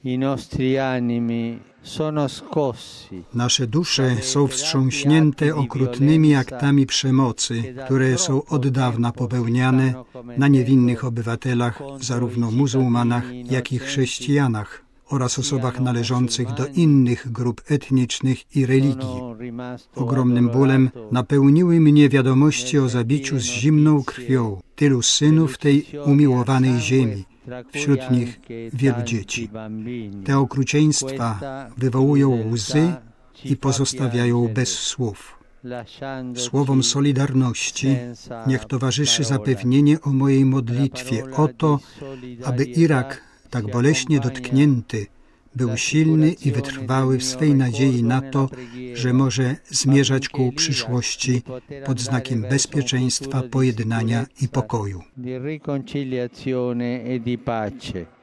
Nasze dusze są wstrząśnięte okrutnymi aktami przemocy, które są od dawna popełniane na niewinnych obywatelach, zarówno muzułmanach, jak i chrześcijanach oraz osobach należących do innych grup etnicznych i religii. Ogromnym bólem napełniły mnie wiadomości o zabiciu z zimną krwią tylu synów tej umiłowanej ziemi, wśród nich wielu dzieci. Te okrucieństwa wywołują łzy i pozostawiają bez słów. Słowom solidarności niech towarzyszy zapewnienie o mojej modlitwie o to, aby Irak, tak boleśnie dotknięty, był silny i wytrwały w swej nadziei na to, że może zmierzać ku przyszłości pod znakiem bezpieczeństwa, pojednania i pokoju.